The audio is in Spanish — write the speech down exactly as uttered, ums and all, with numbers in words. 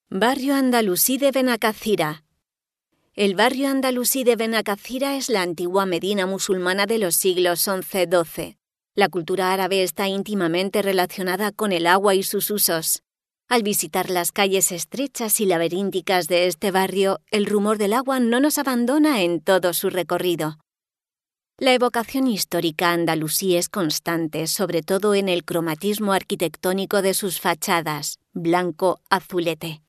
Barrio andalusí de Benacazzira. El barrio andalusí de Benacazzira es la antigua Medina musulmana de los siglos once doce. La cultura árabe está íntimamente relacionada con el agua y sus usos. Al visitar las calles estrechas y laberínticas de este barrio, el rumor del agua no nos abandona en todo su recorrido. La evocación histórica andalusí es constante, sobre todo en el cromatismo arquitectónico de sus fachadas, blanco-azulete.